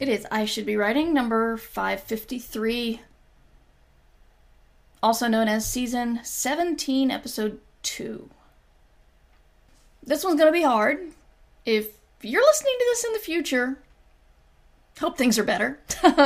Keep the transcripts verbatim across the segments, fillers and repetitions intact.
It is I Should Be Writing, number five fifty-three, also known as season seventeen, episode two. This one's going to be hard. If you're listening to this in the future, hope things are better.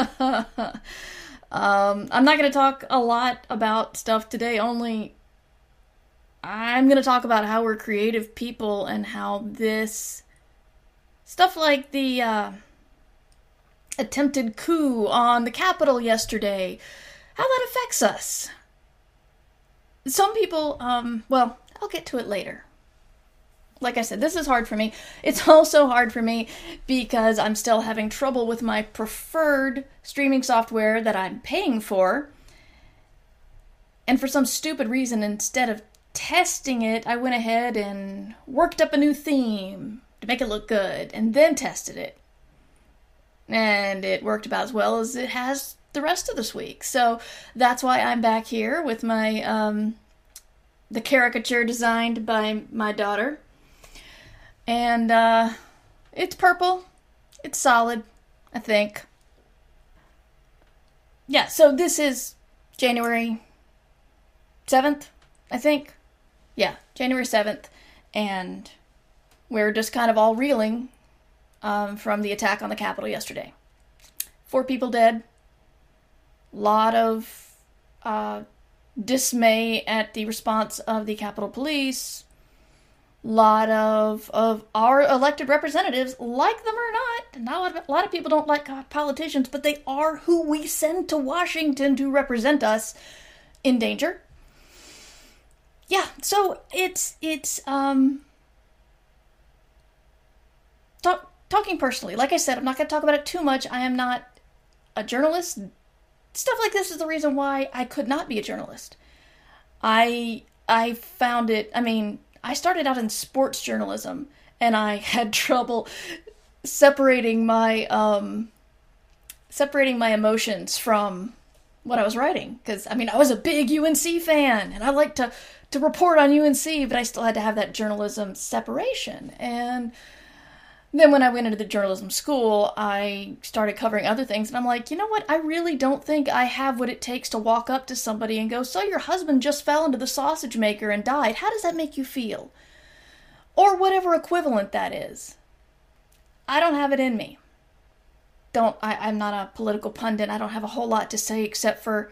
um, I'm not going to talk a lot about stuff today, only I'm going to talk about how we're creative people and how this stuff like the uh, attempted coup on the Capitol yesterday, how that affects us. Some people, um, well, I'll get to it later. Like I said, this is hard for me. It's also hard for me because I'm still having trouble with my preferred streaming software that I'm paying for. And for some stupid reason, instead of testing it, I went ahead and worked up a new theme to make it look good, and then tested it. And it worked about as well as it has the rest of this week. So that's why I'm back here with my, um, the caricature designed by my daughter. And, uh, it's purple. It's solid, I think. Yeah, so this is January seventh, I think. Yeah, January seventh. And we're just kind of all reeling um, from the attack on the Capitol yesterday. Four people dead. Lot of uh, dismay at the response of the Capitol Police. Lot of of our elected representatives, like them or not. Not a lot of people don't like politicians, but they are who we send to Washington to represent us, in danger. Yeah, so it's it's um. Talk, talking personally, like I said, I'm not going to talk about it too much. I am not a journalist. Stuff like this is the reason why I could not be a journalist. I I found it, I mean, I started out in sports journalism, and I had trouble separating my, um, separating my emotions from what I was writing. Because, I mean, I was a big U N C fan, and I liked to, to report on U N C, but I still had to have that journalism separation. And then when I went into the journalism school, I started covering other things, and I'm like, you know what? I really don't think I have what it takes to walk up to somebody and go, so your husband just fell into the sausage maker and died. How does that make you feel? Or whatever equivalent that is. I don't have it in me. Don't, I, I'm not a political pundit. I don't have a whole lot to say except for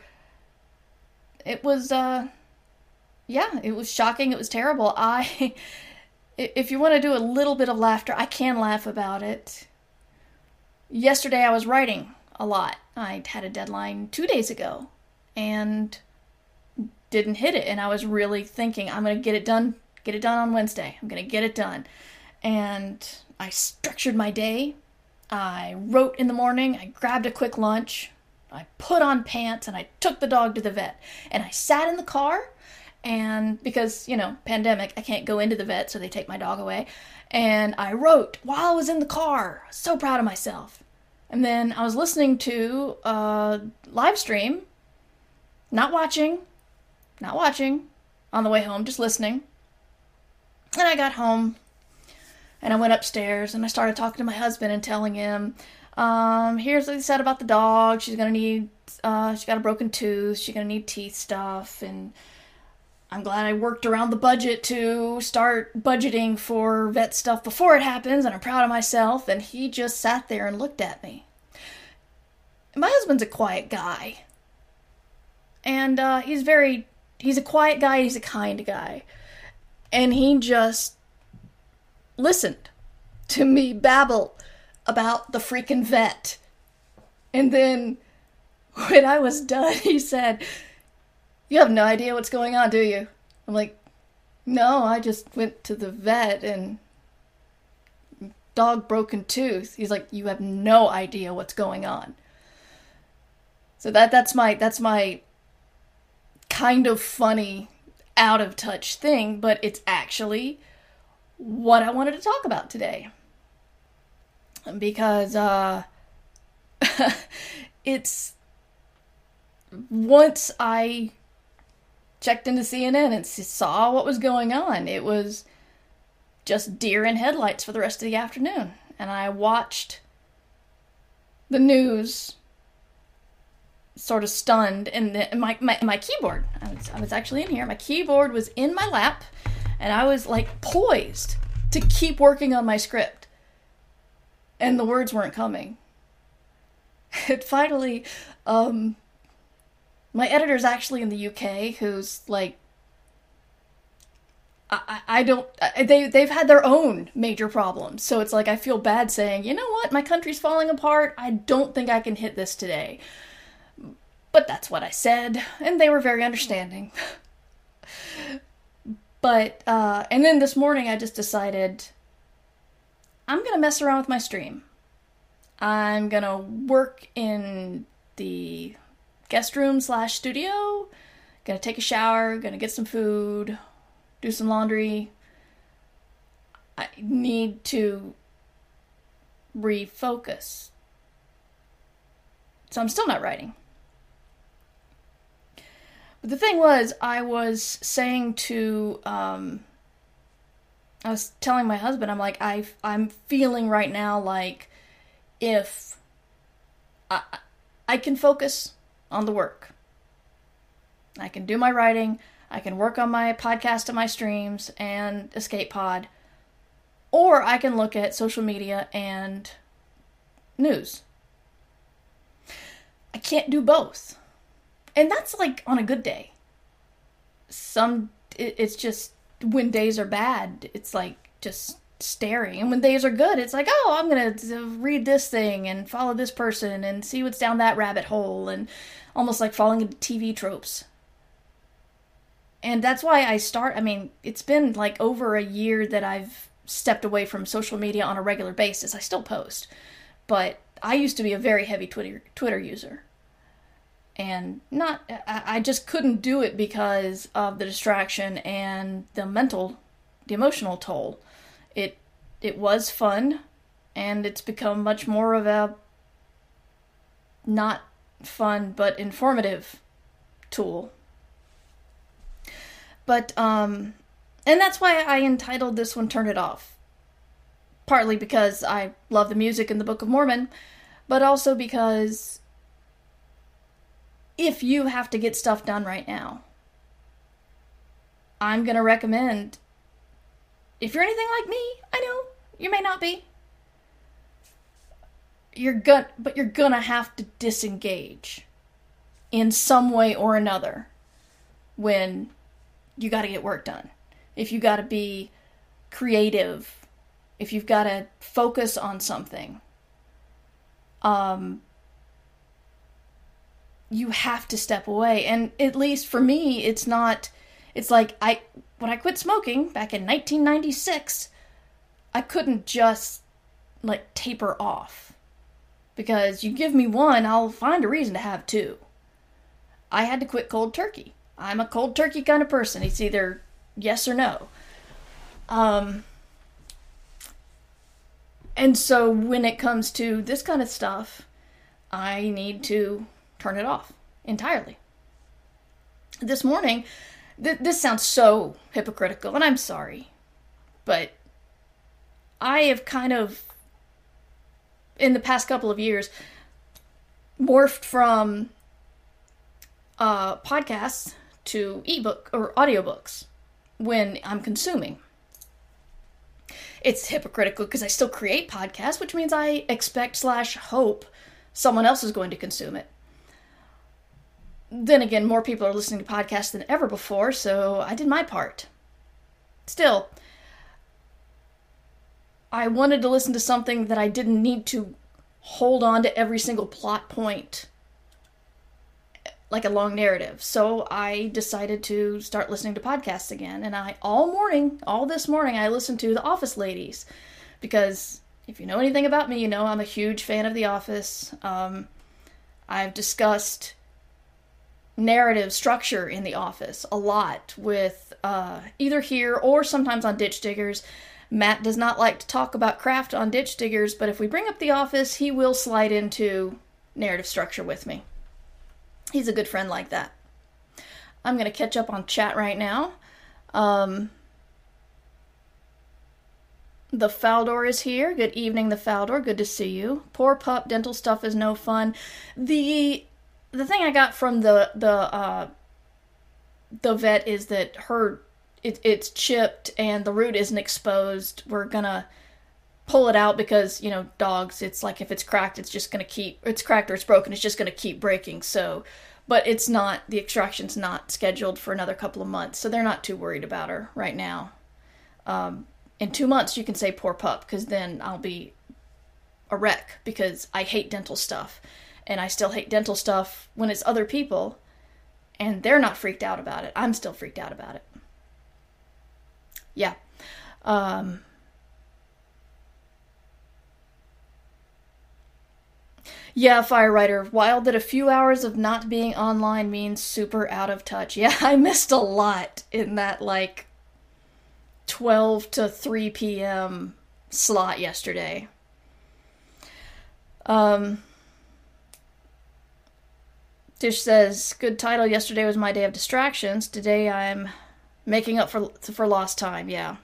it was, uh, yeah, it was shocking. It was terrible. I... If you want to do a little bit of laughter, I can laugh about it. Yesterday I was writing a lot. I had a deadline two days ago and didn't hit it. And I was really thinking, I'm going to get it done, get it done on Wednesday. I'm going to get it done. And I structured my day. I wrote in the morning. I grabbed a quick lunch. I put on pants and I took the dog to the vet. And I sat in the car. And because, you know, pandemic, I can't go into the vet, so they take my dog away. And I wrote while I was in the car. So proud of myself. And then I was listening to a live stream. Not watching. Not watching. On the way home, just listening. And I got home. And I went upstairs and I started talking to my husband and telling him, um, here's what he said about the dog. She's going to need, uh, she's got a broken tooth. She's going to need teeth stuff. And I'm glad I worked around the budget to start budgeting for vet stuff before it happens, and I'm proud of myself. And he just sat there and looked at me. My husband's a quiet guy. And uh, he's very, he's a quiet guy, he's a kind guy. And he just listened to me babble about the freaking vet. And then when I was done, he said, you have no idea what's going on, do you? I'm like, no, I just went to the vet and dog broken tooth. He's like, you have no idea what's going on. So that that's my that's my kind of funny, out of touch thing, but it's actually what I wanted to talk about today. Because uh it's once I checked into C N N and saw what was going on, it was just deer in headlights for the rest of the afternoon. And I watched the news sort of stunned, and the, my, my my keyboard, I was, I was actually in here, my keyboard was in my lap, and I was like poised to keep working on my script, and the words weren't coming. It finally, um, my editor's actually in the U K, who's like, I, I don't, they, they've had their own major problems, so it's like I feel bad saying, you know what, my country's falling apart, I don't think I can hit this today. But that's what I said, and they were very understanding. But, uh, and then this morning I just decided, I'm gonna mess around with my stream. I'm gonna work in the guest room slash studio, gonna take a shower, gonna get some food, do some laundry. I need to refocus. So I'm still not writing. But the thing was, I was saying to, um, I was telling my husband, I'm like, I, I'm feeling right now like if I, I can focus on the work. I can do my writing, I can work on my podcast and my streams and Escape Pod, or I can look at social media and news. I can't do both. And that's like on a good day. Some, it, it's just, when days are bad, it's like just staring. And when days are good, it's like, oh, I'm going to read this thing and follow this person and see what's down that rabbit hole, and almost like falling into T V tropes. And that's why I start, I mean, it's been like over a year that I've stepped away from social media on a regular basis. I still post, but I used to be a very heavy Twitter Twitter user. And not, I just couldn't do it because of the distraction and the mental, the emotional toll. It, it was fun, and it's become much more of a not fun but informative tool. But, um, and that's why I entitled this one Turn It Off. Partly because I love the music in the Book of Mormon, but also because if you have to get stuff done right now, I'm going to recommend, if you're anything like me, I know, you may not be, you're gonna, but you're gonna have to disengage in some way or another when you gotta get work done. If you gotta be creative, if you've gotta focus on something, um, you have to step away. And at least for me, it's not, it's like I, when I quit smoking back in nineteen ninety-six, I couldn't just like taper off, because you give me one, I'll find a reason to have two. I had to quit cold turkey. I'm a cold turkey kind of person. It's either yes or no. Um, and so when it comes to this kind of stuff, I need to turn it off entirely. This morning, th- this sounds so hypocritical, and I'm sorry, but I have kind of, in the past couple of years, morphed from uh, podcasts to ebook or audiobooks when I'm consuming. It's hypocritical because I still create podcasts, which means I expect slash hope someone else is going to consume it. Then again, more people are listening to podcasts than ever before, so I did my part. Still, I wanted to listen to something that I didn't need to hold on to every single plot point like a long narrative. So I decided to start listening to podcasts again. And I, all morning, all this morning, I listened to The Office Ladies. Because if you know anything about me, you know I'm a huge fan of The Office. Um, I've discussed narrative structure in The Office a lot with uh, either here or sometimes on Ditch Diggers. Matt does not like to talk about craft on Ditch Diggers, but if we bring up The Office, he will slide into narrative structure with me. He's a good friend like that. I'm going to catch up on chat right now. Um, The Faldor is here. Good evening, the Faldor. Good to see you. Poor pup. Dental stuff is no fun. The the thing I got from the the uh, the vet is that her it, it's chipped and the root isn't exposed. We're gonna pull it out because, you know, dogs, it's like if it's cracked, it's just gonna keep, it's cracked or it's broken, it's just gonna keep breaking. So, but it's not, the extraction's not scheduled for another couple of months, so they're not too worried about her right now. Um, in two months, you can say poor pup, because then I'll be a wreck, because I hate dental stuff. And I still hate dental stuff when it's other people, and they're not freaked out about it. I'm still freaked out about it. Yeah. Um... Yeah, Firewriter, wild that a few hours of not being online means super out of touch. Yeah, I missed a lot in that, like, twelve to three p.m. slot yesterday. Um, Tish says, good title, yesterday was my day of distractions. Today I'm making up for, for lost time, yeah.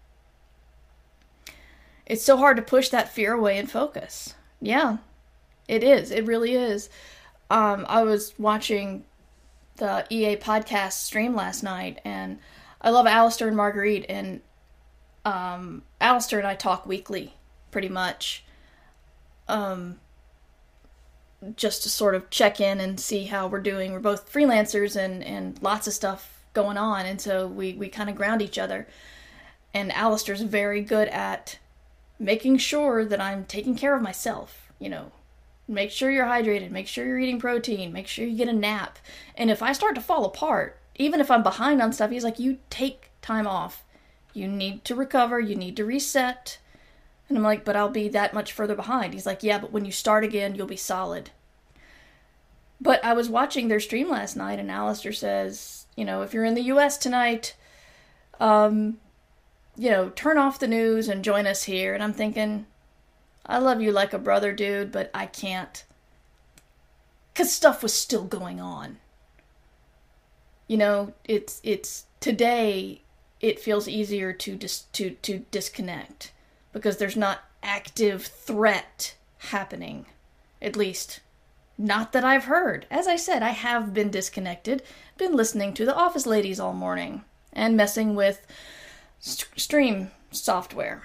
It's so hard to push that fear away and focus. Yeah. It is. It really is. Um, I was watching the E A podcast stream last night, and I love Alistair and Marguerite, and um, Alistair and I talk weekly, pretty much, um, just to sort of check in and see how we're doing. We're both freelancers and, and lots of stuff going on, and so we, we kind of ground each other. And Alistair's very good at making sure that I'm taking care of myself, you know. Make sure you're hydrated, make sure you're eating protein, make sure you get a nap. And if I start to fall apart, even if I'm behind on stuff, he's like, you take time off. You need to recover, you need to reset. And I'm like, but I'll be that much further behind. He's like, yeah, but when you start again, you'll be solid. But I was watching their stream last night, and Alistair says, you know, if you're in the U S tonight, um, you know, turn off the news and join us here. And I'm thinking, I love you like a brother, dude, but I can't. Because stuff was still going on. You know, it's, it's, today, it feels easier to dis, to, to disconnect. Because there's not active threat happening. At least, not that I've heard. As I said, I have been disconnected. Been listening to the Office Ladies all morning. And messing with st- stream software.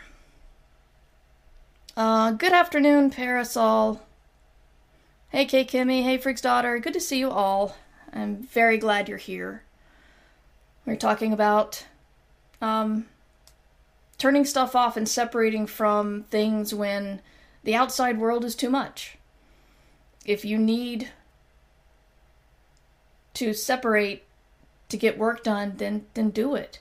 Uh, good afternoon, Parasol. Hey, K. Kimmy. Hey, Freak's daughter. Good to see you all. I'm very glad you're here. We're talking about, um, turning stuff off and separating from things when the outside world is too much. If you need to separate to get work done, then, then do it.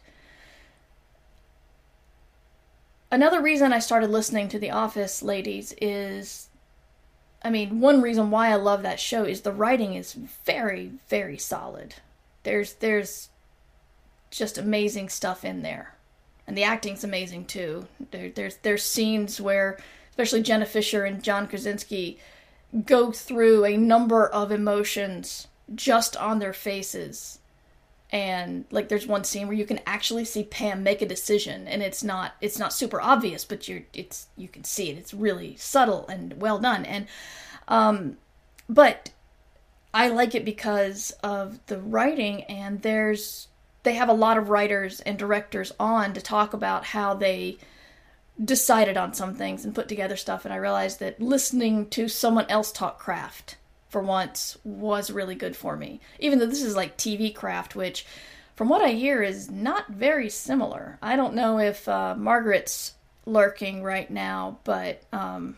Another reason I started listening to The Office Ladies is, I mean, one reason why I love that show is the writing is very, very solid. There's, there's just amazing stuff in there. And the acting's amazing, too. There, there's, there's scenes where, especially Jenna Fischer and John Krasinski, go through a number of emotions just on their faces. And, like, there's one scene where you can actually see Pam make a decision, and it's not, it's not super obvious, but you're, it's, you can see it. It's really subtle and well done. And, um, but I like it because of the writing, and there's, they have a lot of writers and directors on to talk about how they decided on some things and put together stuff, and I realized that listening to someone else talk craft for once was really good for me. Even though this is like T V craft, which from what I hear is not very similar. I don't know if uh, Margaret's lurking right now, but um,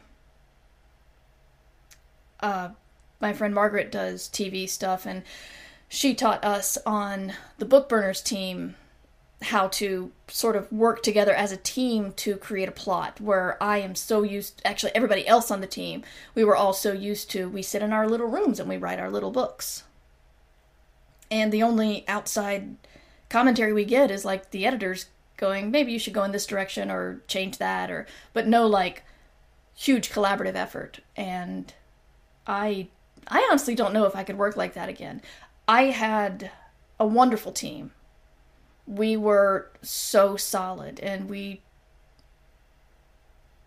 uh, my friend Margaret does T V stuff, and she taught us on the Bookburners team how to sort of work together as a team to create a plot, where I am so used, actually everybody else on the team, we were all so used to, we sit in our little rooms and we write our little books. And the only outside commentary we get is like the editors going, maybe you should go in this direction or change that, or, but no like huge collaborative effort. And I, I honestly don't know if I could work like that again. I had a wonderful team. We were so solid, and we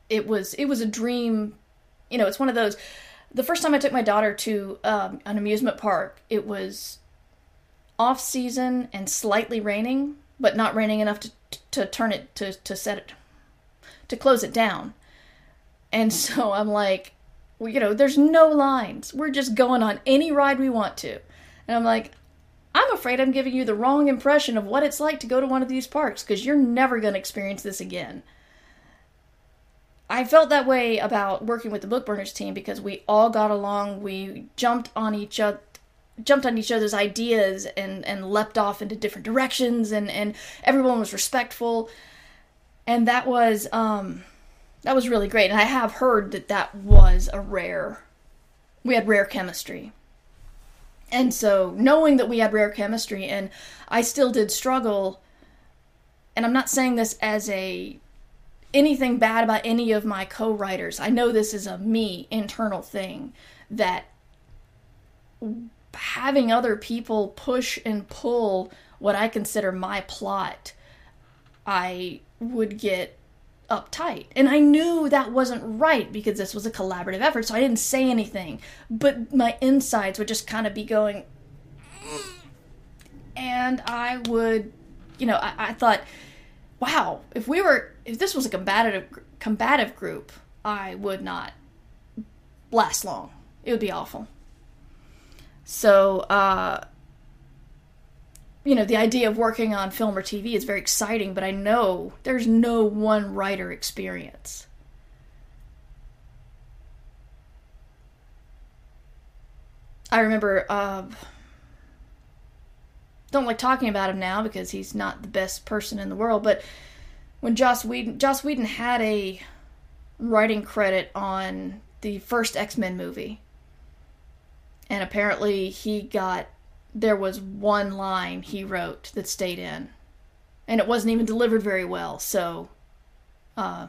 it was it was a dream. You know, it's one of those. The first time I took my daughter to um, an amusement park, it was off season and slightly raining, but not raining enough to to turn it to to set it to close it down. And so I'm like, well, you know, there's no lines. We're just going on any ride we want to. And I'm like, I'm afraid I'm giving you the wrong impression of what it's like to go to one of these parks, because you're never going to experience this again. I felt that way about working with the Bookburners team because we all got along. We jumped on each other, jumped on each other's ideas and, and leapt off into different directions, and, and everyone was respectful. And that was, um, that was really great. And I have heard that that was a rare, we had rare chemistry. And so knowing that we had rare chemistry, and I still did struggle, and I'm not saying this as a anything bad about any of my co-writers. I know this is a me internal thing, that having other people push and pull what I consider my plot, I would get uptight. And I knew that wasn't right because this was a collaborative effort, so I didn't say anything. But my insides would just kind of be going, and I would, you know, I, I thought, wow, if we were, if this was a combative, combative group, I would not last long. It would be awful. So, uh, you know, the idea of working on film or T V is very exciting, but I know there's no one writer experience. I remember, uh, don't like talking about him now because he's not the best person in the world, but when Joss Whedon, Joss Whedon had a writing credit on the first X-Men movie, and apparently he got, there was one line he wrote that stayed in, and it wasn't even delivered very well, so uh,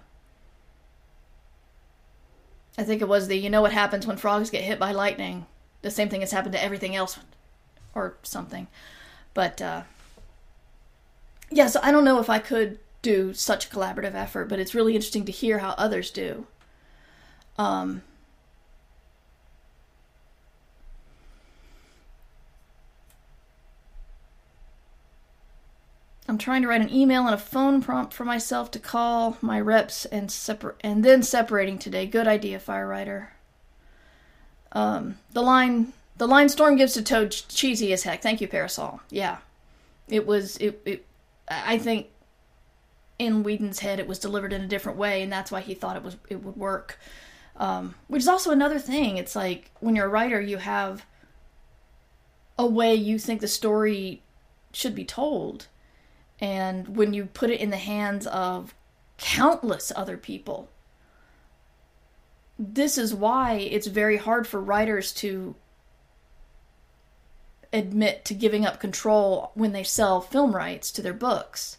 I think it was the, you know what happens when frogs get hit by lightning, the same thing has happened to everything else, or something. But, uh, yeah, so I don't know if I could do such a collaborative effort, but it's really interesting to hear how others do. Um, I'm trying to write an email and a phone prompt for myself to call my reps and separ- and then separating today. Good idea, Firewriter. Um, the line... The line Storm gives to Toad, cheesy as heck. Thank you, Parasol. Yeah. It was, it, it, I think in Whedon's head it was delivered in a different way, and that's why he thought it was, it would work. Um, which is also another thing. It's like, when you're a writer, you have a way you think the story should be told. And when you put it in the hands of countless other people, this is why it's very hard for writers to admit to giving up control when they sell film rights to their books.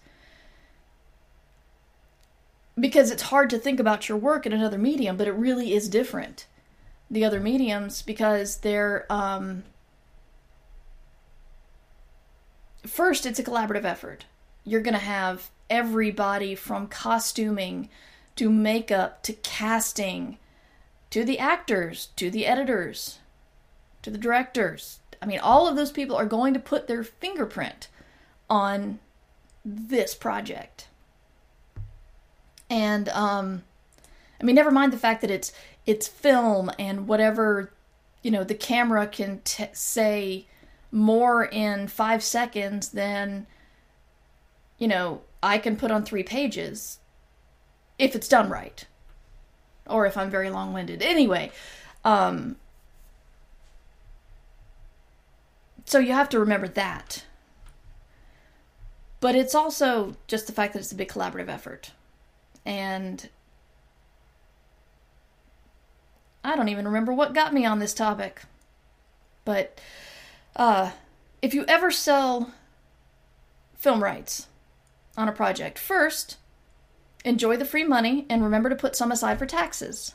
Because it's hard to think about your work in another medium, but it really is different. The other mediums, because they're, um, first, it's a collaborative effort. You're going to have everybody from costuming to makeup to casting to the actors, to the editors, to the directors. I mean, all of those people are going to put their fingerprint on this project. And, um, I mean, never mind the fact that it's it's film and whatever, you know, the camera can t- say more in five seconds than, you know, I can put on three pages if it's done right. Or if I'm very long-winded. Anyway, um... so you have to remember that. But it's also just the fact that it's a big collaborative effort. And I don't even remember what got me on this topic. But uh, if you ever sell film rights on a project, first, enjoy the free money and remember to put some aside for taxes.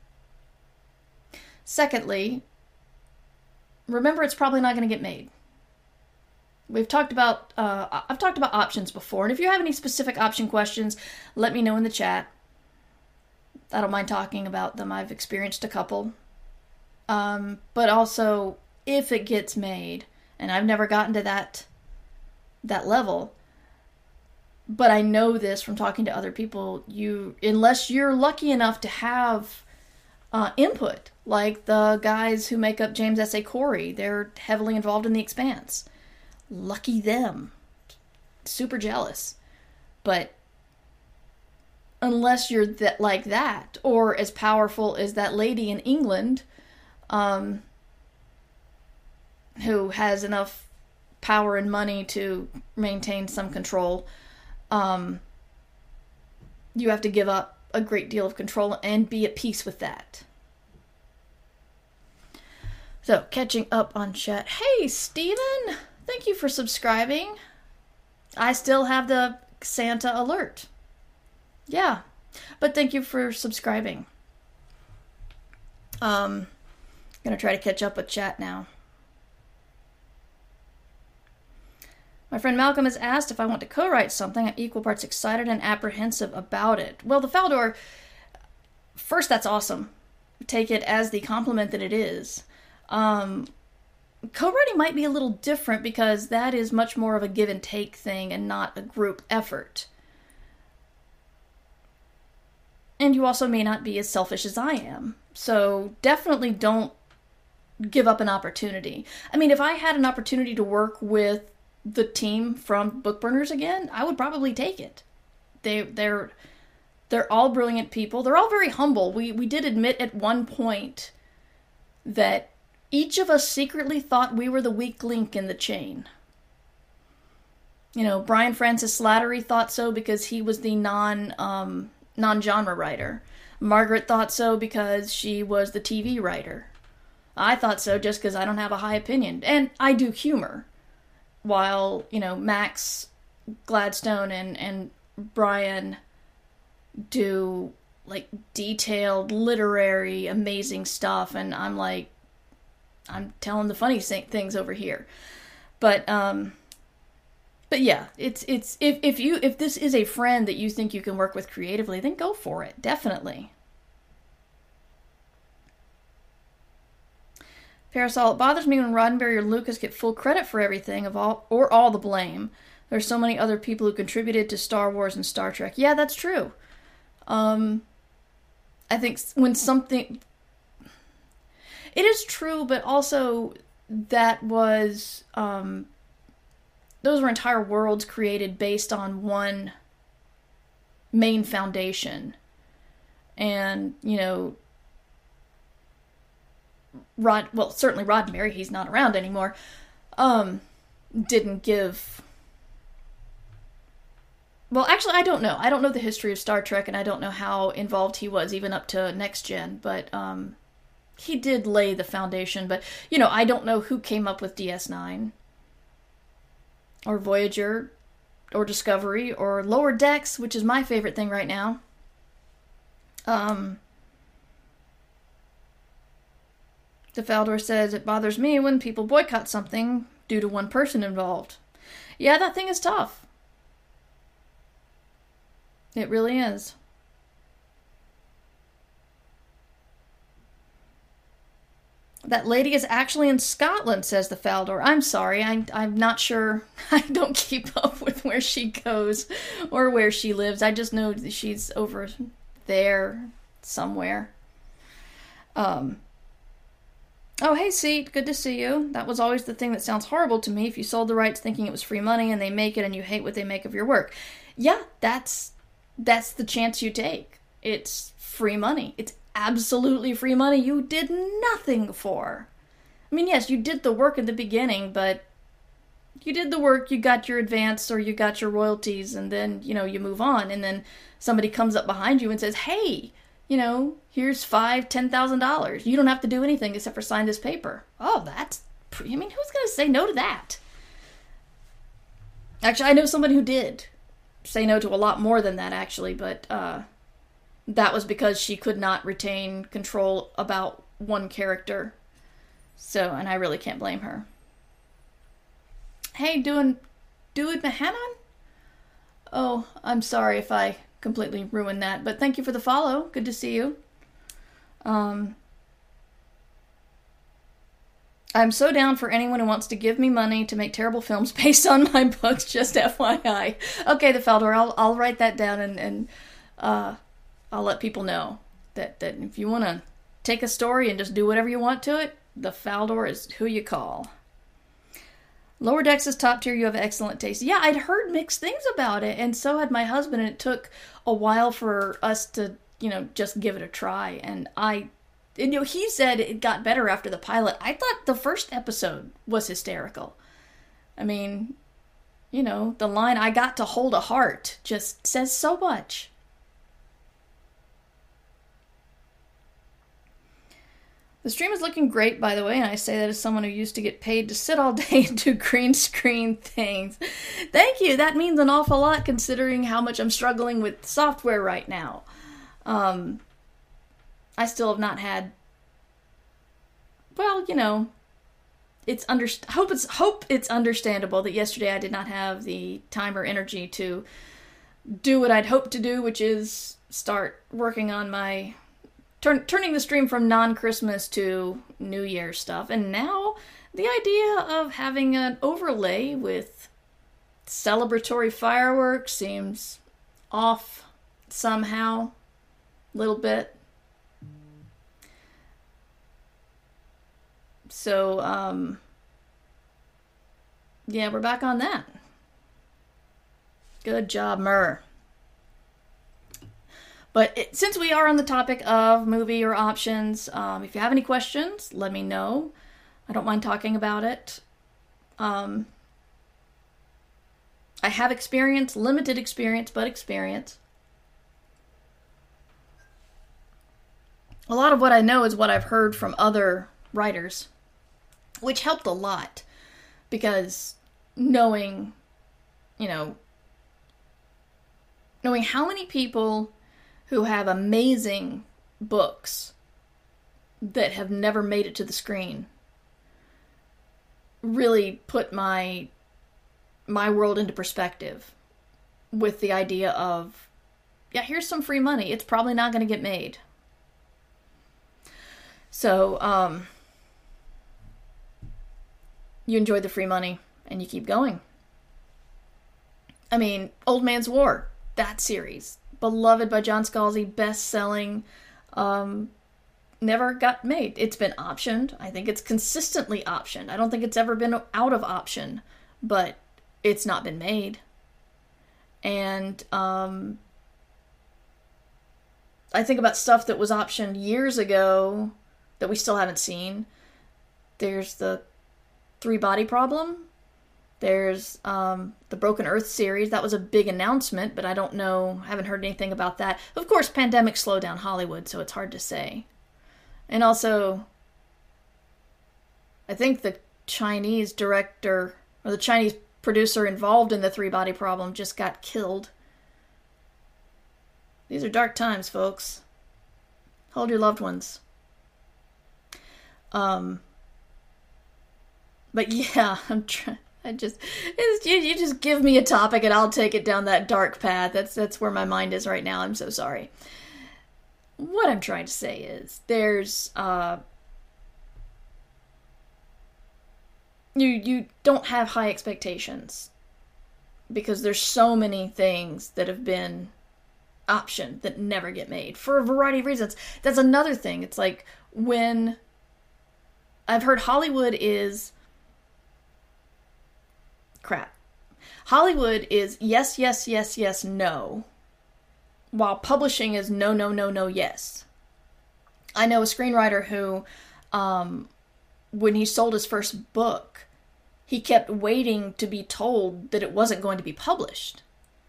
Secondly, remember, it's probably not going to get made. We've talked about, uh, I've talked about options before, and if you have any specific option questions, let me know in the chat. I don't mind talking about them. I've experienced a couple. Um, but also, if it gets made, and I've never gotten to that that level, but I know this from talking to other people, you, unless you're lucky enough to have uh, input, like the guys who make up James S A. Corey, they're heavily involved in The Expanse. Lucky them. Super jealous. But unless you're that like that, or as powerful as that lady in England, um, who has enough power and money to maintain some control, um, you have to give up a great deal of control and be at peace with that. So, catching up on chat. Hey, Steven! Thank you for subscribing. I still have the Santa alert. Yeah, but thank you for subscribing. Um, gonna try to catch up with chat now. My friend Malcolm has asked if I want to co-write something. I'm equal parts excited and apprehensive about it. Well, the Faldor, first, that's awesome. Take it as the compliment that it is. Um, co-writing might be a little different because that is much more of a give and take thing and not a group effort. And you also may not be as selfish as I am. So definitely don't give up an opportunity. I mean, if I had an opportunity to work with the team from Bookburners again, I would probably take it. They they're they're all brilliant people. They're all very humble. We we did admit at one point that each of us secretly thought we were the weak link in the chain. You know, Brian Francis Slattery thought so because he was the non um, non-genre writer. Margaret thought so because she was the T V writer. I thought so just because I don't have a high opinion. And I do humor. While, you know, Max Gladstone and, and Brian do, like, detailed, literary, amazing stuff, and I'm like, I'm telling the funny things over here. But, um, but yeah, it's, it's, if, if you, if this is a friend that you think you can work with creatively, then go for it, definitely. Parasol, it bothers me when Roddenberry or Lucas get full credit for everything of all or all the blame. There's so many other people who contributed to Star Wars and Star Trek. Yeah, that's true. Um, I think when something... It is true, but also that was... Um, those were entire worlds created based on one main foundation. And, you know... Rod, well, certainly Roddenberry, he's not around anymore, um, didn't give... Well, actually, I don't know. I don't know the history of Star Trek, and I don't know how involved he was, even up to Next Gen, but um, he did lay the foundation. But, you know, I don't know who came up with D S nine, or Voyager, or Discovery, or Lower Decks, which is my favorite thing right now. Um... The Faldor says, it bothers me when people boycott something due to one person involved. Yeah, that thing is tough. It really is. That lady is actually in Scotland, says the Faldor. I'm sorry, I, I'm not sure. I don't keep up with where she goes or where she lives. I just know that she's over there somewhere. Um... Oh, hey, Seat. Good to see you. That was always the thing that sounds horrible to me. If you sold the rights thinking it was free money and they make it and you hate what they make of your work. Yeah, that's that's the chance you take. It's free money. It's absolutely free money you did nothing for. I mean, yes, you did the work at the beginning, but you did the work, you got your advance or you got your royalties, and then, you know, you move on. And then somebody comes up behind you and says, hey, you know, here's five, ten thousand dollars. You don't have to do anything except for sign this paper. Oh, that's pretty, I mean, who's going to say no to that? Actually, I know someone who did say no to a lot more than that, actually, but uh, that was because she could not retain control about one character. So, and I really can't blame her. Hey, doing, doing Mahanon? Oh, I'm sorry if I completely ruin that. But thank you for the follow. Good to see you. Um, I'm so down for anyone who wants to give me money to make terrible films based on my books, just F Y I. Okay, the Faldor, I'll I'll write that down and, and uh, I'll let people know that, that if you want to take a story and just do whatever you want to it, the Faldor is who you call. Lower Decks is top tier, you have excellent taste. Yeah, I'd heard mixed things about it, and so had my husband, and it took a while for us to, you know, just give it a try, and I... And, you know, he said it got better after the pilot. I thought the first episode was hysterical. I mean, you know, the line, "I got to hold a heart," just says so much. The stream is looking great, by the way, and I say that as someone who used to get paid to sit all day and do green screen things. Thank you. That means an awful lot considering how much I'm struggling with software right now. Um... I still have not had, well, you know, it's under, hope it's, hope it's understandable that yesterday I did not have the time or energy to do what I'd hoped to do, which is start working on my, turn, turning the stream from non-Christmas to New Year stuff. And now the idea of having an overlay with celebratory fireworks seems off somehow, a little bit. So, um, yeah, we're back on that. Good job, Murr. But it, since we are on the topic of movie or options, um, if you have any questions, let me know. I don't mind talking about it. Um, I have experience, limited experience, but experience. A lot of what I know is what I've heard from other writers, which helped a lot, because knowing, you know, knowing how many people who have amazing books that have never made it to the screen really put my my world into perspective with the idea of, yeah, here's some free money. It's probably not going to get made. So, um... you enjoy the free money, and you keep going. I mean, Old Man's War, that series, beloved by John Scalzi, best-selling, um, never got made. It's been optioned. I think it's consistently optioned. I don't think it's ever been out of option, but it's not been made. And, um, I think about stuff that was optioned years ago that we still haven't seen. There's the Three Body Problem. There's um, the Broken Earth series. That was a big announcement, but I don't know, haven't heard anything about that. Of course, pandemic slowed down Hollywood, so it's hard to say. And also, I think the Chinese director, or the Chinese producer involved in the Three Body Problem just got killed. These are dark times, folks. Hold your loved ones. Um... But yeah, I'm trying. I just, it's, you, you just give me a topic and I'll take it down that dark path. That's that's where my mind is right now. I'm so sorry. What I'm trying to say is, there's uh, you you don't have high expectations because there's so many things that have been optioned that never get made for a variety of reasons. That's another thing. It's like when I've heard Hollywood is. Crap. Hollywood is yes, yes, yes, yes, no, while publishing is no, no, no, no, yes. I know a screenwriter who, um, when he sold his first book, he kept waiting to be told that it wasn't going to be published.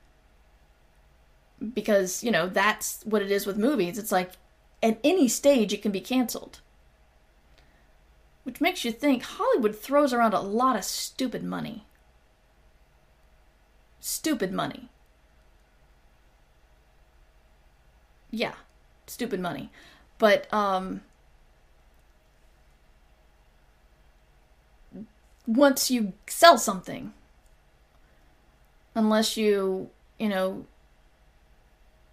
Because, you know, that's what it is with movies. It's like, at any stage it can be canceled. Which makes you think Hollywood throws around a lot of stupid money. Stupid money. Yeah, stupid money. But, um, once you sell something, unless you, you know,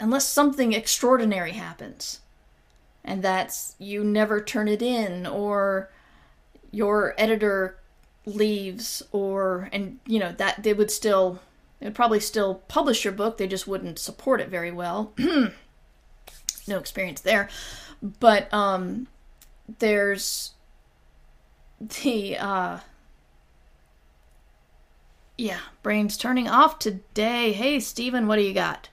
unless something extraordinary happens. And that's you never turn it in, or your editor leaves, or, and you know, that they would still, they would probably still publish your book, they just wouldn't support it very well. No experience there. But um, there's the, uh, yeah, brain's turning off today. Hey, Steven, what do you got?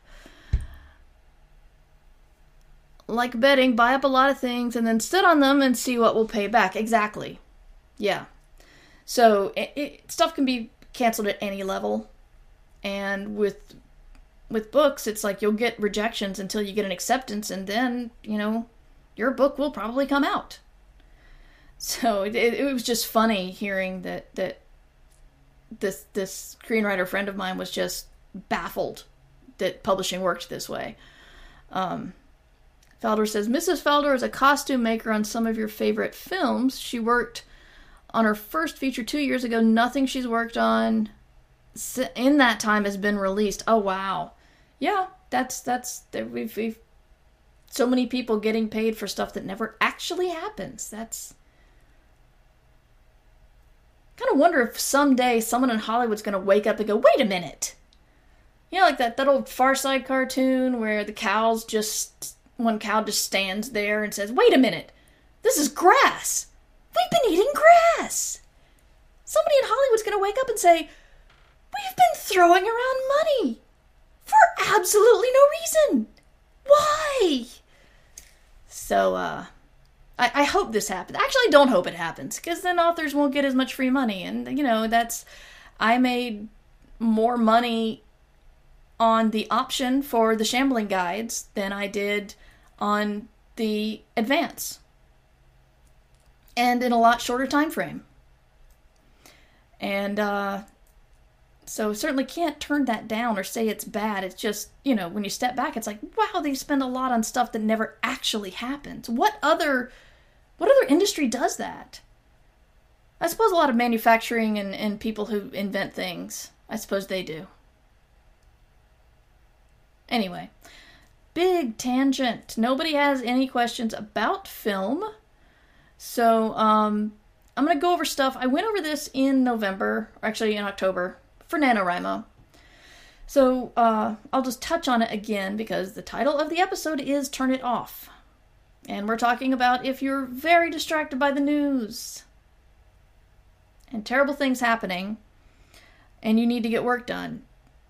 Like betting, buy up a lot of things and then sit on them and see what will pay back. Exactly. Yeah. So it, it, stuff can be canceled at any level. And with with books, it's like you'll get rejections until you get an acceptance, and then, you know, your book will probably come out. So it, it was just funny hearing that that this this screenwriter friend of mine was just baffled that publishing worked this way. Um, Felder says, Missus Felder is a costume maker on some of your favorite films. She worked on her first feature two years ago. Nothing she's worked on in that time has been released. Oh, wow. Yeah, that's, that's, we've, we've, so many people getting paid for stuff that never actually happens. That's, kind of wonder if someday someone in Hollywood's going to wake up and go, wait a minute. You know, like that, that old Far Side cartoon where the cows just, one cow just stands there and says, wait a minute, this is grass. We've been eating grass. Somebody in Hollywood's going to wake up and say, we've been throwing around money for absolutely no reason. Why? So, uh, I, I hope this happens. Actually, I don't hope it happens, because then authors won't get as much free money. And, you know, that's, I made more money on the option for the Shambling Guides than I did on the advance. And in a lot shorter time frame. And, uh, so certainly can't turn that down or say it's bad. It's just, you know, when you step back, it's like, wow, they spend a lot on stuff that never actually happens. What other, what other industry does that? I suppose a lot of manufacturing and, and people who invent things, I suppose they do. Anyway, big tangent. Nobody has any questions about film. So, um, I'm going to go over stuff. I went over this in November, or actually in October, for NaNoWriMo. So, uh, I'll just touch on it again because the title of the episode is Turn It Off. And we're talking about if you're very distracted by the news and terrible things happening and you need to get work done.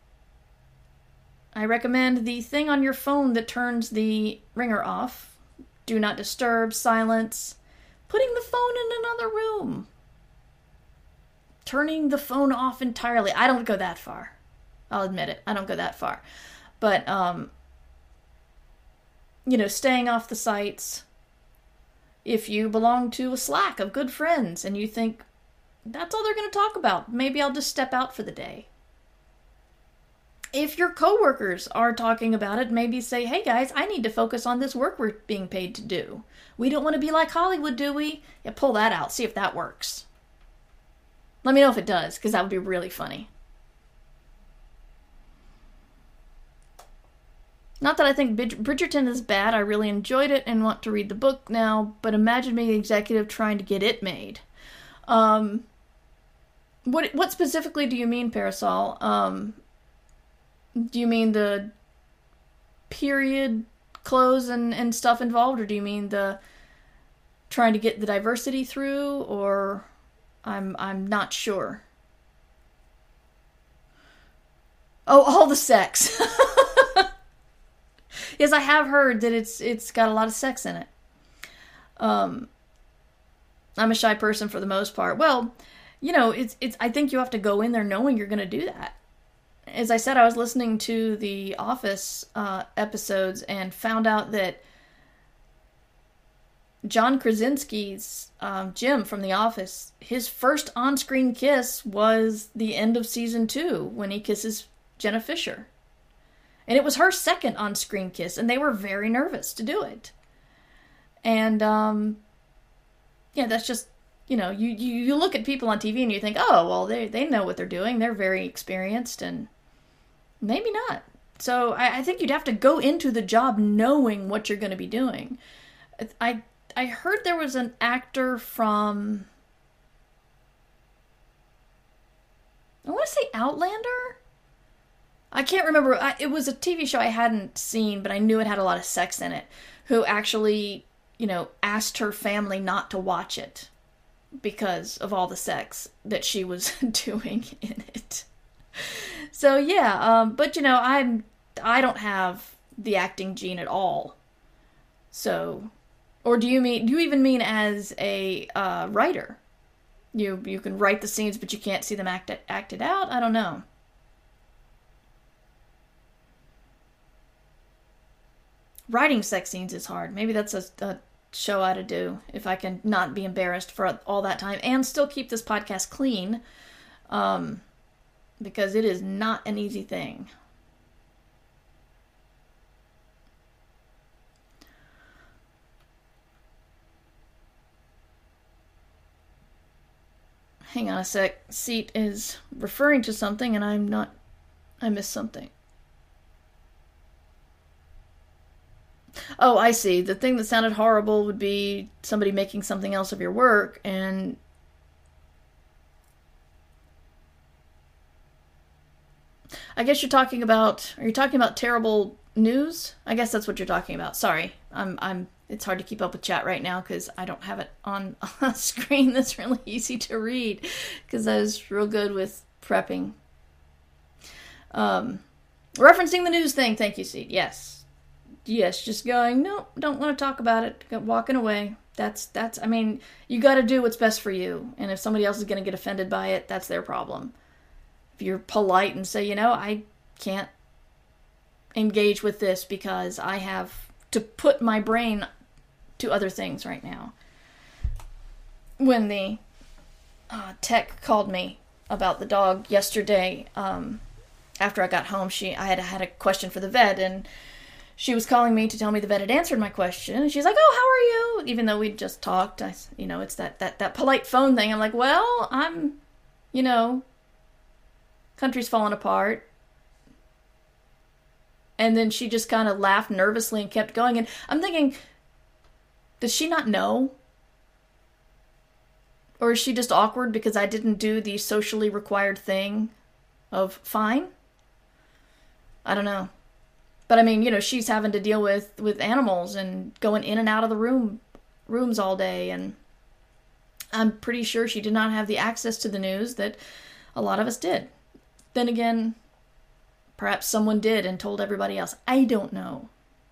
I recommend the thing on your phone that turns the ringer off. Do not disturb, silence, putting the phone in another room. Turning the phone off entirely. I don't go that far. I'll admit it. I don't go that far. But, um, you know, staying off the sites. If you belong to a Slack of good friends and you think, that's all they're going to talk about, maybe I'll just step out for the day. If your coworkers are talking about it, maybe say, hey guys, I need to focus on this work we're being paid to do. We don't want to be like Hollywood, do we? Yeah, pull that out. See if that works. Let me know if it does, because that would be really funny. Not that I think Brid- Bridgerton is bad. I really enjoyed it and want to read the book now, but imagine being an executive trying to get it made. Um, what what specifically do you mean, Parasol? Um, do you mean the period clothes and, and stuff involved, or do you mean the trying to get the diversity through, or I'm I'm not sure. Oh, all the sex. Yes, I have heard that it's it's got a lot of sex in it. Um, I'm a shy person for the most part. Well, you know, it's it's. I think you have to go in there knowing you're going to do that. As I said, I was listening to the Office uh, episodes and found out that John Krasinski's um, Jim from The Office, his first on-screen kiss was the end of season two when he kisses Jenna Fisher. And it was her second on-screen kiss, and they were very nervous to do it. And, um, yeah, that's just, you know, you, you, you look at people on T V and you think, oh, well, they, they know what they're doing. They're very experienced, and maybe not. So I, I think you'd have to go into the job knowing what you're going to be doing. I I heard there was an actor from, I want to say Outlander? I can't remember. I, it was a T V show I hadn't seen, but I knew it had a lot of sex in it, who actually, you know, asked her family not to watch it because of all the sex that she was doing in it. So yeah, um, but you know, I'm I don't have the acting gene at all. So, or do you mean? Do you even mean as a uh, writer? You you can write the scenes, but you can't see them act acted out. I don't know. Writing sex scenes is hard. Maybe that's a, a show I ought to do if I can not be embarrassed for all that time and still keep this podcast clean, um, because it is not an easy thing. Hang on a sec. Seat is referring to something and I'm not... I missed something. Oh, I see. The thing that sounded horrible would be somebody making something else of your work, and I guess you're talking about, are you talking about terrible news? I guess that's what you're talking about. Sorry. I'm I'm it's hard to keep up with chat right now because I don't have it on a screen that's really easy to read because I was real good with prepping. Um, referencing the news thing. Thank you, Seed. Yes. Yes, just going, no, don't want to talk about it, walking away. That's, that's, I mean, you got to do what's best for you. And if somebody else is going to get offended by it, that's their problem. If you're polite and say, you know, I can't engage with this because I have to put my brain to other things right now. When the uh, tech called me about the dog yesterday, um, after I got home, she, I had had a question for the vet, and she was calling me to tell me the vet had answered my question. And she's like, oh, how are you? Even though we'd just talked, I, you know, it's that, that, that polite phone thing. I'm like, well, I'm, you know, country's falling apart. And then she just kind of laughed nervously and kept going. And I'm thinking, does she not know? Or is she just awkward because I didn't do the socially required thing of fine? I don't know. But I mean, you know, she's having to deal with, with animals and going in and out of the room rooms all day. And I'm pretty sure she did not have the access to the news that a lot of us did. Then again, perhaps someone did and told everybody else. I don't know.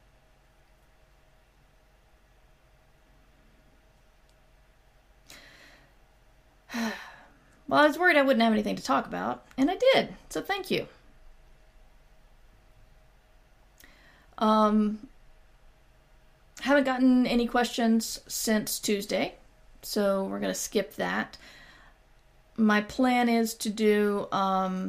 Well, I was worried I wouldn't have anything to talk about, and I did. So thank you. Um, haven't gotten any questions since Tuesday, so we're going to skip that. My plan is to do, um,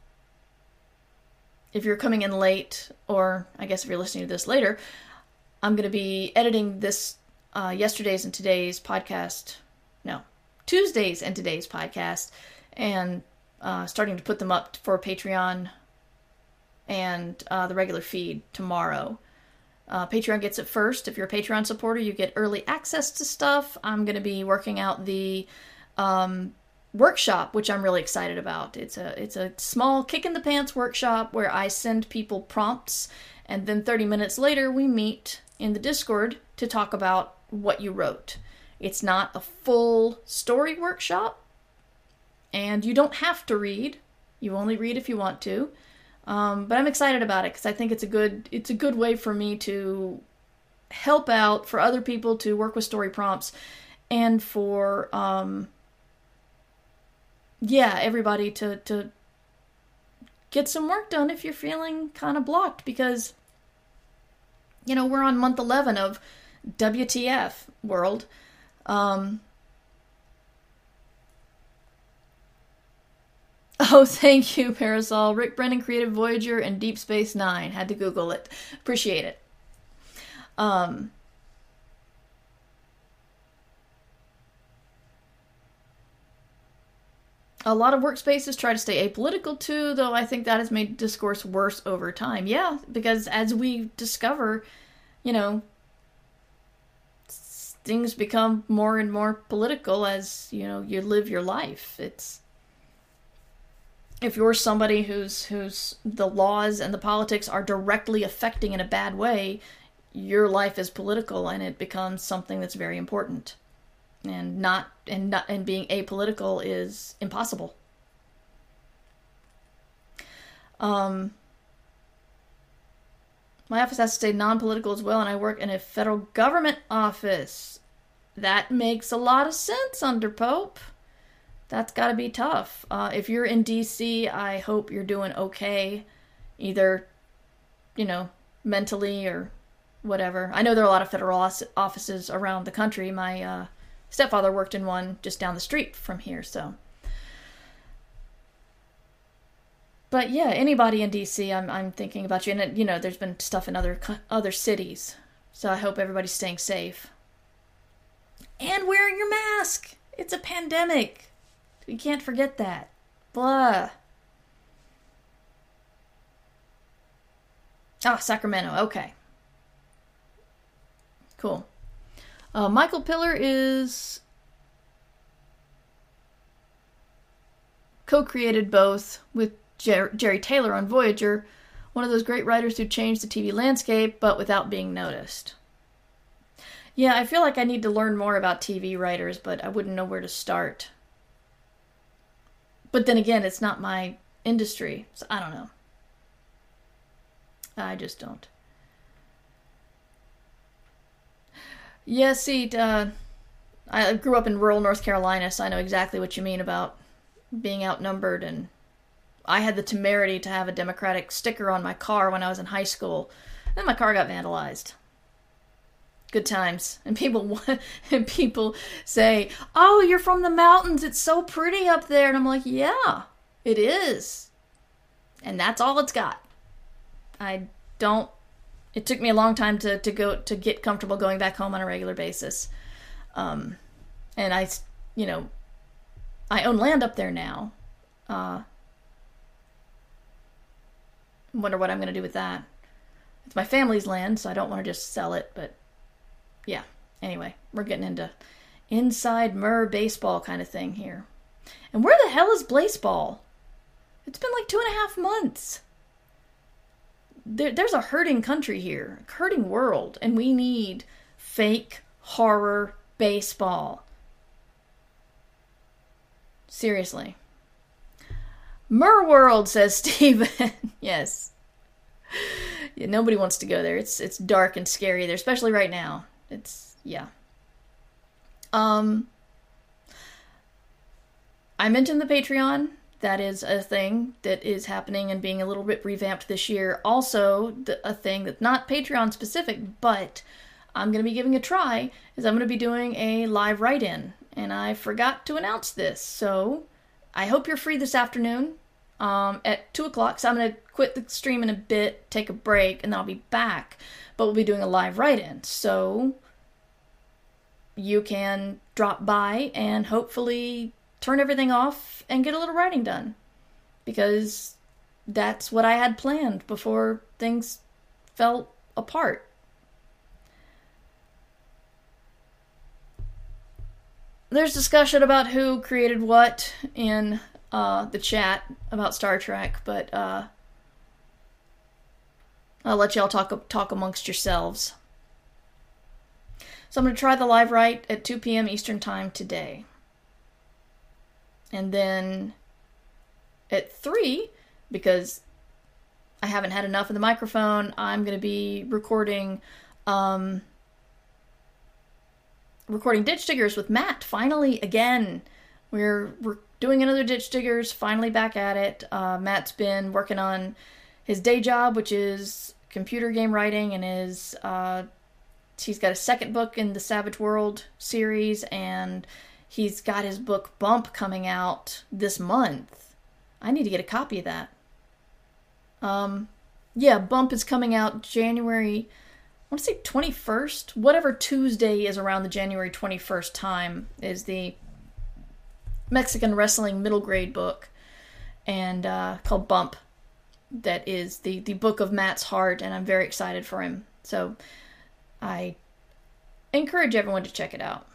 if you're coming in late, or I guess if you're listening to this later, I'm going to be editing this, uh, yesterday's and today's podcast, no, Tuesday's and today's podcast, and uh, starting to put them up for Patreon and uh, the regular feed tomorrow. Uh, Patreon gets it first. If you're a Patreon supporter, you get early access to stuff. I'm going to be working out the um, workshop, which I'm really excited about. It's a it's a small kick in the pants workshop where I send people prompts, and then thirty minutes later we meet in the Discord to talk about what you wrote. It's not a full story workshop, and you don't have to read. You only read if you want to. Um, but I'm excited about it because I think it's a good it's a good way for me to help out, for other people to work with story prompts, and for um, yeah, everybody to to get some work done if you're feeling kind of blocked, because you know we're on month eleven of W T F world. Um, Oh, thank you, Parasol. Rick Brennan created Voyager and Deep Space Nine. Had to Google it. Appreciate it. Um, A lot of workspaces try to stay apolitical too, though I think that has made discourse worse over time. Yeah, because as we discover, you know, things become more and more political as, you know, you live your life. It's if you're somebody who's who's the laws and the politics are directly affecting in a bad way, your life is political and it becomes something that's very important. And not and not and being apolitical is impossible. Um, my office has to stay non-political as well, and I work in a federal government office. That makes a lot of sense under Pope. That's got to be tough. Uh, if you're in D C, I hope you're doing okay, either, you know, mentally or whatever. I know there are a lot of federal offices around the country. My uh, stepfather worked in one just down the street from here, so. But yeah, anybody in D C, I'm I'm thinking about you, and it, you know, there's been stuff in other other cities, so I hope everybody's staying safe and wearing your mask. It's a pandemic. We can't forget that. Blah. Ah, Sacramento. Okay. Cool. Uh, Michael Piller is co-created both with Jer- Jerry Taylor on Voyager, one of those great writers who changed the T V landscape, but without being noticed. Yeah, I feel like I need to learn more about T V writers, but I wouldn't know where to start. But then again, it's not my industry, so I don't know. I just don't. Yeah, see, uh, I grew up in rural North Carolina, so I know exactly what you mean about being outnumbered, and I had the temerity to have a Democratic sticker on my car when I was in high school. Then my car got vandalized. Good times. And people and people say, "Oh, you're from the mountains. It's so pretty up there." And I'm like, "Yeah, it is." And that's all it's got. I don't It took me a long time to, to go to get comfortable going back home on a regular basis. Um, and I, you know, I own land up there now. Uh, wonder what I'm going to do with that. It's my family's land, so I don't want to just sell it, but yeah. Anyway, we're getting into inside Murr baseball kind of thing here. And where the hell is Blaseball? It's been like two and a half months. There, there's a hurting country here, a hurting world, and we need fake horror baseball. Seriously. Murr World, says Steven. Yes. Yeah, nobody wants to go there. It's it's dark and scary there, especially right now. It's, yeah. Um, I mentioned the Patreon. That is a thing that is happening and being a little bit revamped this year. Also, the, a thing that's not Patreon specific, but I'm going to be giving a try, is I'm going to be doing a live write-in. And I forgot to announce this, so I hope you're free this afternoon um, at two o'clock. So I'm going to quit the stream in a bit, take a break, and then I'll be back. But we'll be doing a live write-in. So you can drop by and hopefully turn everything off and get a little writing done. Because that's what I had planned before things fell apart. There's discussion about who created what in uh, the chat about Star Trek, but uh, I'll let y'all talk talk amongst yourselves. So I'm going to try the live write at two p.m. Eastern Time today. And then at three, because I haven't had enough of the microphone, I'm going to be recording um, recording Ditch Diggers with Matt, finally, again. We're, we're doing another Ditch Diggers, finally back at it. Uh, Matt's been working on his day job, which is computer game writing, and is uh, he's got a second book in the Savage World series, and he's got his book Bump coming out this month. I need to get a copy of that. Um, yeah, Bump is coming out January, I want to say twenty-first. Whatever Tuesday is around the January twenty-first time is the Mexican wrestling middle grade book, and uh, called Bump. That is the, the book of Matt's heart, and I'm very excited for him. So I encourage everyone to check it out.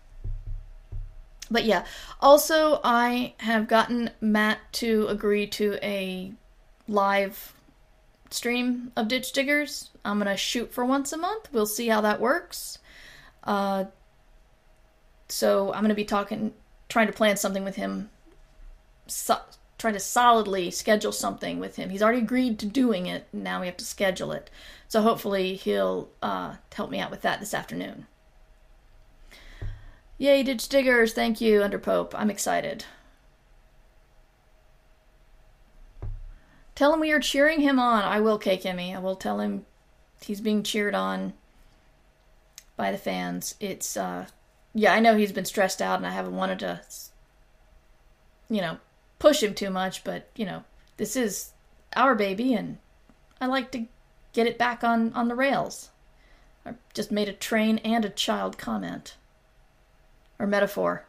But yeah, also I have gotten Matt to agree to a live stream of Ditch Diggers. I'm going to shoot for once a month. We'll see how that works. Uh, so I'm going to be talking, trying to plan something with him, so, trying to solidly schedule something with him. He's already agreed to doing it. Now we have to schedule it. So hopefully he'll uh, help me out with that this afternoon. Yay, Ditch Diggers. Thank you, Underpope. I'm excited. Tell him we are cheering him on. I will, K Kimmy. I will tell him he's being cheered on by the fans. It's, uh, yeah, I know he's been stressed out and I haven't wanted to, you know, push him too much, but, you know, this is our baby and I like to get it back on, on the rails. I just made a train and a child comment. Or metaphor.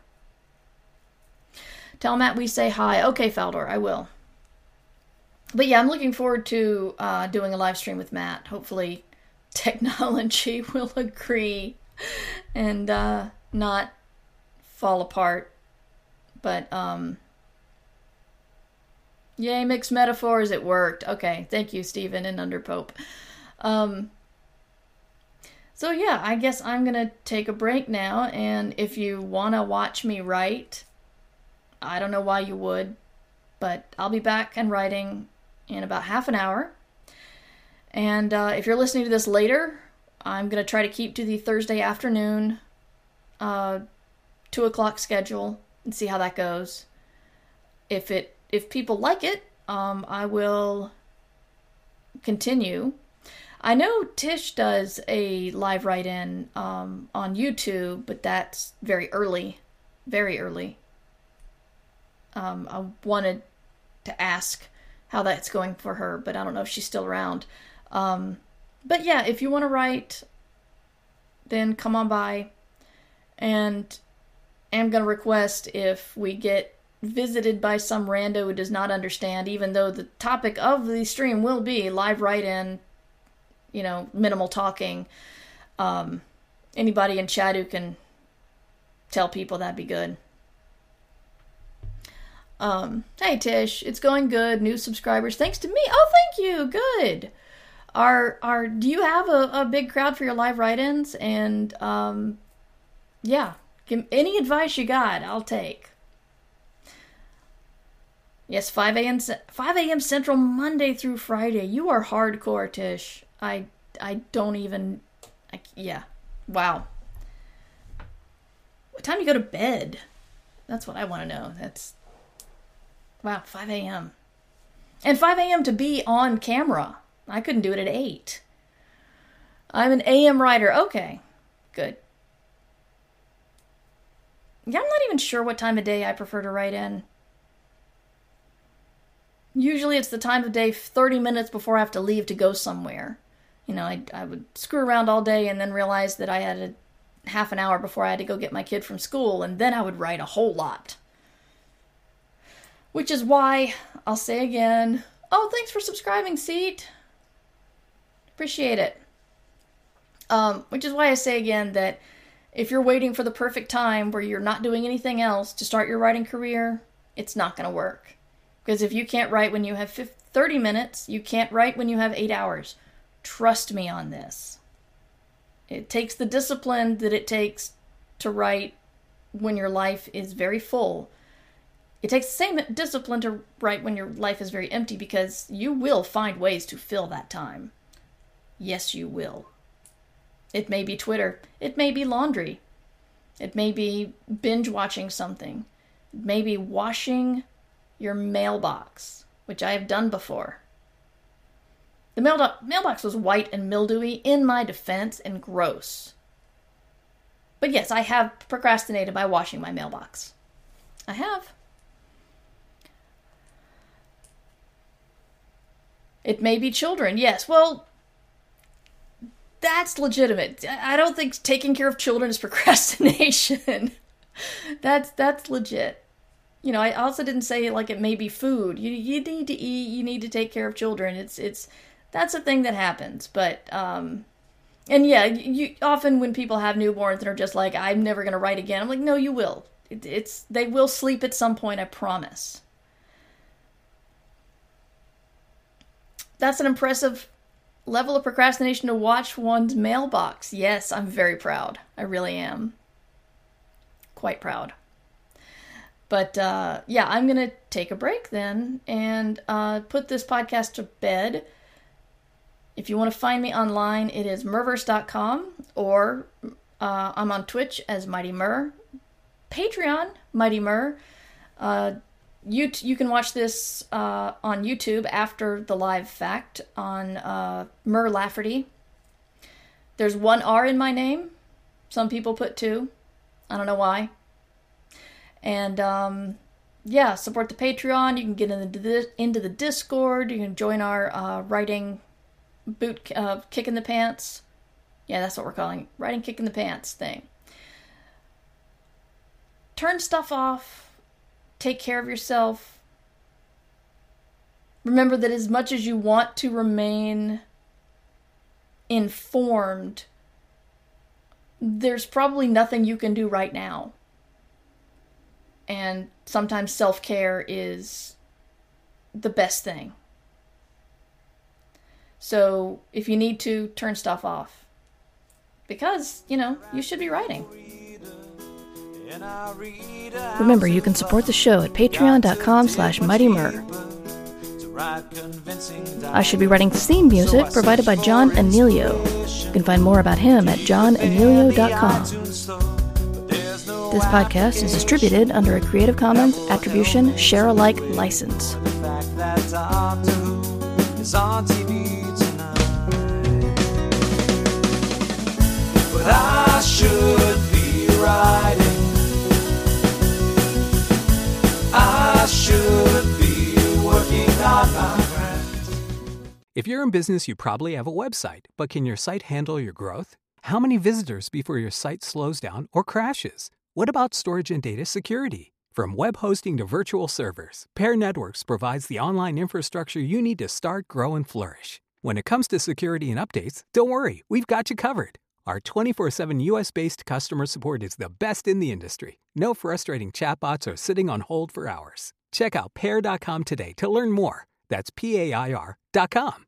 Tell Matt we say hi. Okay, Faldor, I will. But yeah, I'm looking forward to uh, doing a live stream with Matt. Hopefully technology will agree and uh, not fall apart. But, um... yay, mixed metaphors, it worked. Okay, thank you, Stephen and Underpope. Um... So yeah, I guess I'm going to take a break now, and if you want to watch me write, I don't know why you would, but I'll be back and writing in about half an hour. And uh, if you're listening to this later, I'm going to try to keep to the Thursday afternoon, uh, two o'clock schedule, and see how that goes. If it if people like it, um, I will continue. I know Tish does a live write-in um, on YouTube, but that's very early. Very early. Um, I wanted to ask how that's going for her, but I don't know if she's still around. Um, but yeah, if you want to write, then come on by. And I'm going to request if we get visited by some rando who does not understand, even though the topic of the stream will be live write-in, you know, minimal talking. Um, anybody in chat who can tell people, that'd be good. Um, hey Tish, it's going good. New subscribers, thanks to me. Oh, thank you. Good. Are are do you have a, a big crowd for your live write-ins? And um, yeah, give, any advice you got, I'll take. Yes, five a.m. five a.m. Central, Monday through Friday. You are hardcore, Tish. I, I don't even, I, yeah, wow. What time do you go to bed? That's what I want to know. That's, wow, five a.m. And five a.m. to be on camera. I couldn't do it at eight. I'm an A M writer. Okay, good. Yeah, I'm not even sure what time of day I prefer to write in. Usually it's the time of day thirty minutes before I have to leave to go somewhere. You know, I, I would screw around all day and then realize that I had a half an hour before I had to go get my kid from school, and then I would write a whole lot. Which is why, I'll say again, oh, thanks for subscribing, Seat. Appreciate it. Um, which is why I say again that if you're waiting for the perfect time where you're not doing anything else to start your writing career, it's not going to work. Because if you can't write when you have thirty minutes, you can't write when you have eight hours. Trust me on this. It takes the discipline that it takes to write when your life is very full. It takes the same discipline to write when your life is very empty, because you will find ways to fill that time. Yes, you will. It may be Twitter. It may be laundry. It may be binge watching something. It may be washing your mailbox, which I have done before. The mail- mailbox was white and mildewy, in my defense, and gross. But yes, I have procrastinated by washing my mailbox. I have. It may be children, yes. Well, that's legitimate. I don't think taking care of children is procrastination. that's that's legit. You know, I also didn't say like it may be food. You you need to eat. You need to take care of children. It's it's that's a thing that happens. But um, and yeah, you often when people have newborns and are just like, I'm never gonna write again. I'm like, no, you will. It, it's they will sleep at some point. I promise. That's an impressive level of procrastination to watch one's mailbox. Yes, I'm very proud. I really am. Quite proud. But uh, yeah, I'm going to take a break then and uh, put this podcast to bed. If you want to find me online, it is murverse dot com, or uh, I'm on Twitch as Mighty Mur. Patreon, Mighty Mur. Uh, you, t- you can watch this uh, on YouTube after the live fact on uh, Mur Lafferty. There's one R in my name. Some people put two. I don't know why. And, um, yeah, support the Patreon. You can get into the, into the Discord. You can join our uh, writing boot, uh, kick in the pants. Yeah, that's what we're calling it. Writing kick in the pants thing. Turn stuff off. Take care of yourself. Remember that as much as you want to remain informed, there's probably nothing you can do right now. And sometimes self-care is the best thing. So if you need to, turn stuff off. Because, you know, you should be writing. Remember, you can support the show at patreon.com slash mightymur. I should be writing theme music provided by John Anelio. You can find more about him at john anelio dot com. This podcast is distributed under a Creative Commons Attribution Share-alike license. But I should be writing. I should be working on my craft. If you're in business, you probably have a website, but can your site handle your growth? How many visitors before your site slows down or crashes? What about storage and data security? From web hosting to virtual servers, Pair Networks provides the online infrastructure you need to start, grow, and flourish. When it comes to security and updates, don't worry, we've got you covered. Our twenty-four seven U S-based customer support is the best in the industry. No frustrating chatbots or sitting on hold for hours. Check out pair dot com today to learn more. That's P A I R dot com.